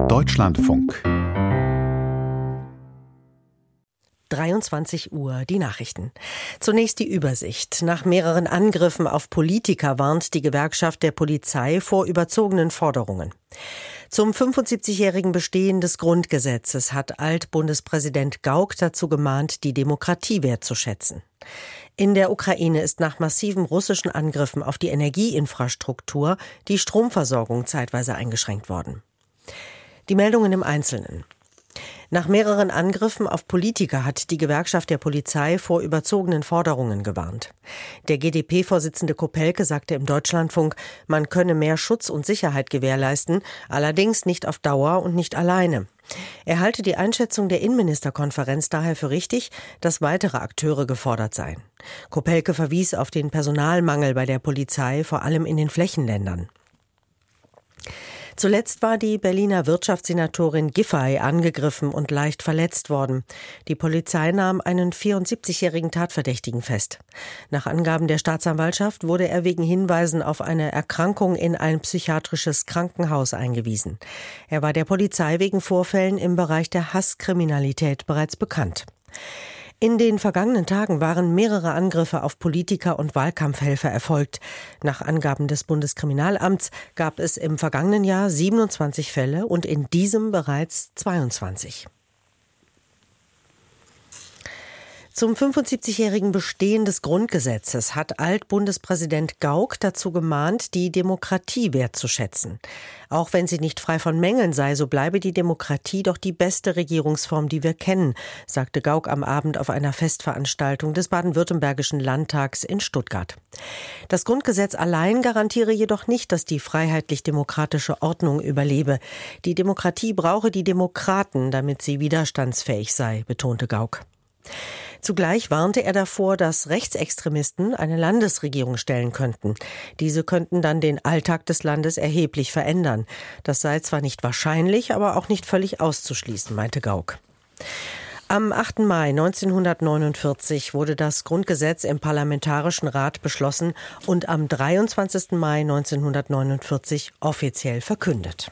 Deutschlandfunk. 23 Uhr, die Nachrichten. Zunächst die Übersicht. Nach mehreren Angriffen auf Politiker warnt die Gewerkschaft der Polizei vor überzogenen Forderungen. Zum 75-jährigen Bestehen des Grundgesetzes hat Altbundespräsident Gauck dazu gemahnt, die Demokratie wertzuschätzen. In der Ukraine ist nach massiven russischen Angriffen auf die Energieinfrastruktur die Stromversorgung zeitweise eingeschränkt worden. Die Meldungen im Einzelnen. Nach mehreren Angriffen auf Politiker hat die Gewerkschaft der Polizei vor überzogenen Forderungen gewarnt. Der GdP-Vorsitzende Kopelke sagte im Deutschlandfunk, man könne mehr Schutz und Sicherheit gewährleisten, allerdings nicht auf Dauer und nicht alleine. Er halte die Einschätzung der Innenministerkonferenz daher für richtig, dass weitere Akteure gefordert seien. Kopelke verwies auf den Personalmangel bei der Polizei, vor allem in den Flächenländern. Zuletzt war die Berliner Wirtschaftssenatorin Giffey angegriffen und leicht verletzt worden. Die Polizei nahm einen 74-jährigen Tatverdächtigen fest. Nach Angaben der Staatsanwaltschaft wurde er wegen Hinweisen auf eine Erkrankung in ein psychiatrisches Krankenhaus eingewiesen. Er war der Polizei wegen Vorfällen im Bereich der Hasskriminalität bereits bekannt. In den vergangenen Tagen waren mehrere Angriffe auf Politiker und Wahlkampfhelfer erfolgt. Nach Angaben des Bundeskriminalamts gab es im vergangenen Jahr 27 Fälle und in diesem bereits 22. Zum 75-jährigen Bestehen des Grundgesetzes hat Altbundespräsident Gauck dazu gemahnt, die Demokratie wertzuschätzen. Auch wenn sie nicht frei von Mängeln sei, so bleibe die Demokratie doch die beste Regierungsform, die wir kennen, sagte Gauck am Abend auf einer Festveranstaltung des Baden-Württembergischen Landtags in Stuttgart. Das Grundgesetz allein garantiere jedoch nicht, dass die freiheitlich-demokratische Ordnung überlebe. Die Demokratie brauche die Demokraten, damit sie widerstandsfähig sei, betonte Gauck. Zugleich warnte er davor, dass Rechtsextremisten eine Landesregierung stellen könnten. Diese könnten dann den Alltag des Landes erheblich verändern. Das sei zwar nicht wahrscheinlich, aber auch nicht völlig auszuschließen, meinte Gauck. Am 8. Mai 1949 wurde das Grundgesetz im Parlamentarischen Rat beschlossen und am 23. Mai 1949 offiziell verkündet.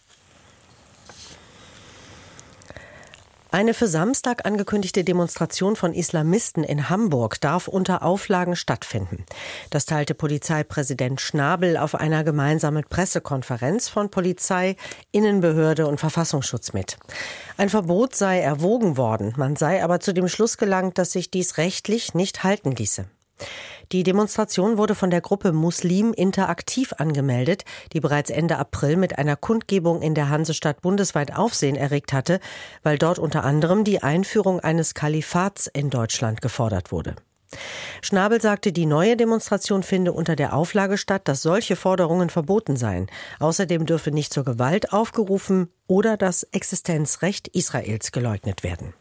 Eine für Samstag angekündigte Demonstration von Islamisten in Hamburg darf unter Auflagen stattfinden. Das teilte Polizeipräsident Schnabel auf einer gemeinsamen Pressekonferenz von Polizei, Innenbehörde und Verfassungsschutz mit. Ein Verbot sei erwogen worden, man sei aber zu dem Schluss gelangt, dass sich dies rechtlich nicht halten ließe. Die Demonstration wurde von der Gruppe Muslim Interaktiv angemeldet, die bereits Ende April mit einer Kundgebung in der Hansestadt bundesweit Aufsehen erregt hatte, weil dort unter anderem die Einführung eines Kalifats in Deutschland gefordert wurde. Schnabel sagte, die neue Demonstration finde unter der Auflage statt, dass solche Forderungen verboten seien. Außerdem dürfe nicht zur Gewalt aufgerufen oder das Existenzrecht Israels geleugnet werden.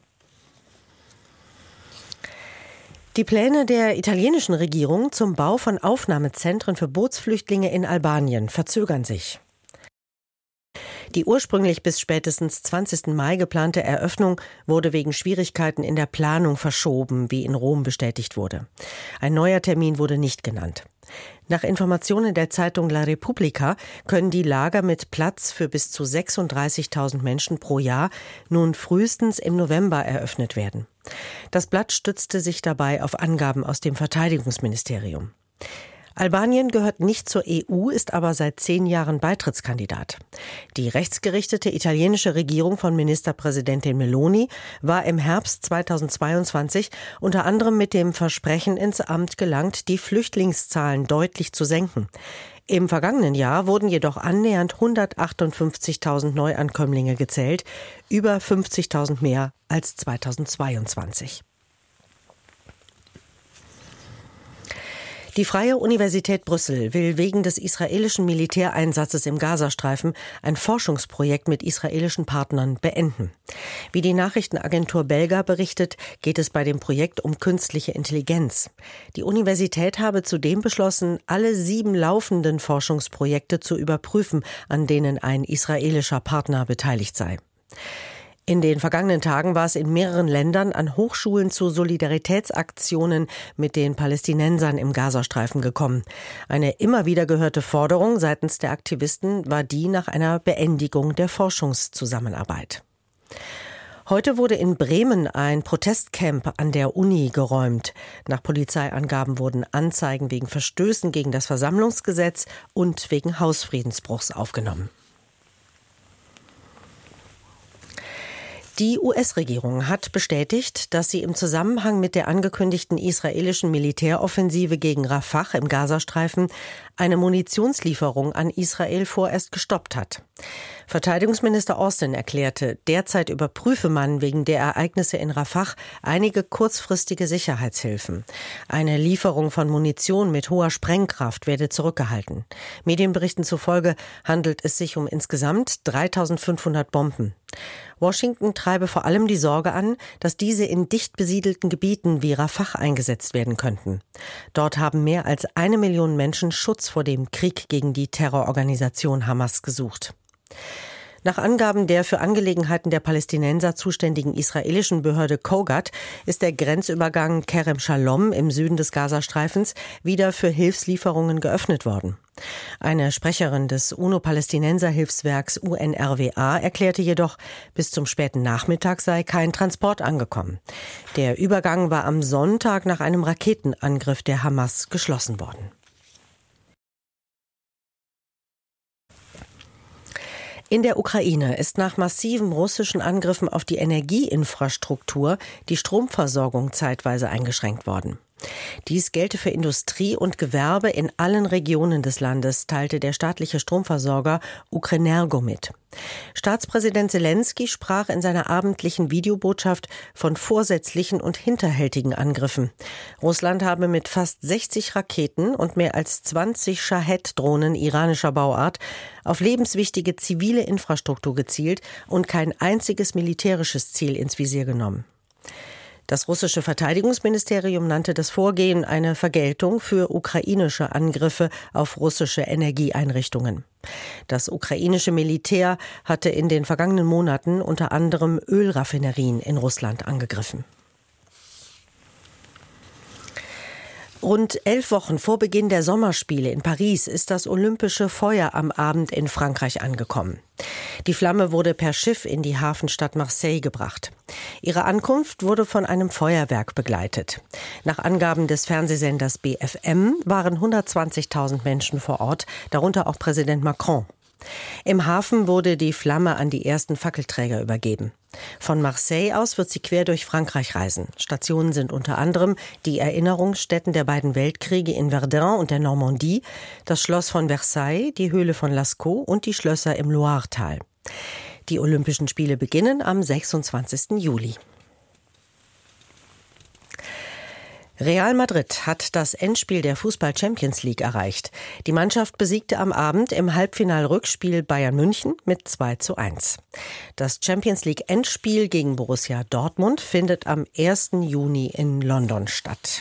Die Pläne der italienischen Regierung zum Bau von Aufnahmezentren für Bootsflüchtlinge in Albanien verzögern sich. Die ursprünglich bis spätestens 20. Mai geplante Eröffnung wurde wegen Schwierigkeiten in der Planung verschoben, wie in Rom bestätigt wurde. Ein neuer Termin wurde nicht genannt. Nach Informationen der Zeitung La Repubblica können die Lager mit Platz für bis zu 36.000 Menschen pro Jahr nun frühestens im November eröffnet werden. Das Blatt stützte sich dabei auf Angaben aus dem Verteidigungsministerium. Albanien gehört nicht zur EU, ist aber seit 10 Jahren Beitrittskandidat. Die rechtsgerichtete italienische Regierung von Ministerpräsidentin Meloni war im Herbst 2022 unter anderem mit dem Versprechen ins Amt gelangt, die Flüchtlingszahlen deutlich zu senken. Im vergangenen Jahr wurden jedoch annähernd 158.000 Neuankömmlinge gezählt, über 50.000 mehr als 2022. Die Freie Universität Brüssel will wegen des israelischen Militäreinsatzes im Gazastreifen ein Forschungsprojekt mit israelischen Partnern beenden. Wie die Nachrichtenagentur Belga berichtet, geht es bei dem Projekt um künstliche Intelligenz. Die Universität habe zudem beschlossen, alle 7 laufenden Forschungsprojekte zu überprüfen, an denen ein israelischer Partner beteiligt sei. In den vergangenen Tagen war es in mehreren Ländern an Hochschulen zu Solidaritätsaktionen mit den Palästinensern im Gazastreifen gekommen. Eine immer wieder gehörte Forderung seitens der Aktivisten war die nach einer Beendigung der Forschungszusammenarbeit. Heute wurde in Bremen ein Protestcamp an der Uni geräumt. Nach Polizeiangaben wurden Anzeigen wegen Verstößen gegen das Versammlungsgesetz und wegen Hausfriedensbruchs aufgenommen. Die US-Regierung hat bestätigt, dass sie im Zusammenhang mit der angekündigten israelischen Militäroffensive gegen Rafah im Gazastreifen eine Munitionslieferung an Israel vorerst gestoppt hat. Verteidigungsminister Austin erklärte, derzeit überprüfe man wegen der Ereignisse in Rafah einige kurzfristige Sicherheitshilfen. Eine Lieferung von Munition mit hoher Sprengkraft werde zurückgehalten. Medienberichten zufolge handelt es sich um insgesamt 3.500 Bomben. Washington treibe vor allem die Sorge an, dass diese in dicht besiedelten Gebieten wie Rafah eingesetzt werden könnten. Dort haben mehr als 1 Million Menschen Schutz vor dem Krieg gegen die Terrororganisation Hamas gesucht. Nach Angaben der für Angelegenheiten der Palästinenser zuständigen israelischen Behörde Kogat ist der Grenzübergang Kerem Shalom im Süden des Gazastreifens wieder für Hilfslieferungen geöffnet worden. Eine Sprecherin des UNO-Palästinenser-Hilfswerks UNRWA erklärte jedoch, bis zum späten Nachmittag sei kein Transport angekommen. Der Übergang war am Sonntag nach einem Raketenangriff der Hamas geschlossen worden. In der Ukraine ist nach massiven russischen Angriffen auf die Energieinfrastruktur die Stromversorgung zeitweise eingeschränkt worden. Dies gelte für Industrie und Gewerbe in allen Regionen des Landes, teilte der staatliche Stromversorger Ukrenergo mit. Staatspräsident Selenskyj sprach in seiner abendlichen Videobotschaft von vorsätzlichen und hinterhältigen Angriffen. Russland habe mit fast 60 Raketen und mehr als 20 Shahed-Drohnen iranischer Bauart auf lebenswichtige zivile Infrastruktur gezielt und kein einziges militärisches Ziel ins Visier genommen. Das russische Verteidigungsministerium nannte das Vorgehen eine Vergeltung für ukrainische Angriffe auf russische Energieeinrichtungen. Das ukrainische Militär hatte in den vergangenen Monaten unter anderem Ölraffinerien in Russland angegriffen. Rund 11 Wochen vor Beginn der Sommerspiele in Paris ist das olympische Feuer am Abend in Frankreich angekommen. Die Flamme wurde per Schiff in die Hafenstadt Marseille gebracht. Ihre Ankunft wurde von einem Feuerwerk begleitet. Nach Angaben des Fernsehsenders BFM waren 120.000 Menschen vor Ort, darunter auch Präsident Macron. Im Hafen wurde die Flamme an die ersten Fackelträger übergeben. Von Marseille aus wird sie quer durch Frankreich reisen. Stationen sind unter anderem die Erinnerungsstätten der beiden Weltkriege in Verdun und der Normandie, das Schloss von Versailles, die Höhle von Lascaux und die Schlösser im Loiretal. Die Olympischen Spiele beginnen am 26. Juli. Real Madrid hat das Endspiel der Fußball-Champions League erreicht. Die Mannschaft besiegte am Abend im Halbfinal-Rückspiel Bayern München mit 2:1. Das Champions League-Endspiel gegen Borussia Dortmund findet am 1. Juni in London statt.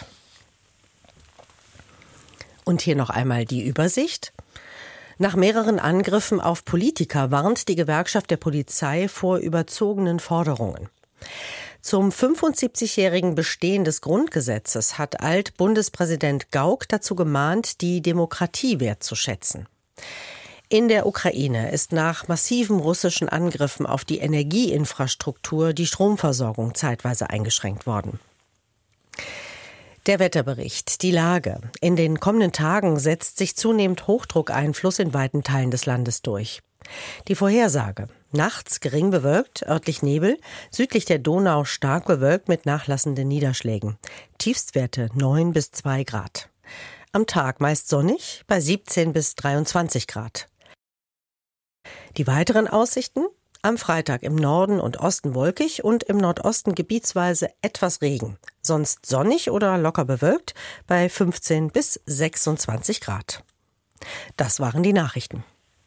Und hier noch einmal die Übersicht. Nach mehreren Angriffen auf Politiker warnt die Gewerkschaft der Polizei vor überzogenen Forderungen. Zum 75-jährigen Bestehen des Grundgesetzes hat Alt-Bundespräsident Gauck dazu gemahnt, die Demokratie wertzuschätzen. In der Ukraine ist nach massiven russischen Angriffen auf die Energieinfrastruktur die Stromversorgung zeitweise eingeschränkt worden. Der Wetterbericht, die Lage. In den kommenden Tagen setzt sich zunehmend Hochdruckeinfluss in weiten Teilen des Landes durch. Die Vorhersage. Nachts gering bewölkt, örtlich Nebel, südlich der Donau stark bewölkt mit nachlassenden Niederschlägen. Tiefstwerte 9 bis 2 Grad. Am Tag meist sonnig, bei 17 bis 23 Grad. Die weiteren Aussichten? Am Freitag im Norden und Osten wolkig und im Nordosten gebietsweise etwas Regen. Sonst sonnig oder locker bewölkt bei 15 bis 26 Grad. Das waren die Nachrichten.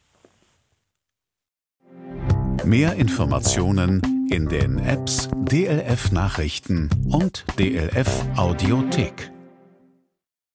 Mehr Informationen in den Apps DLF Nachrichten und DLF Audiothek.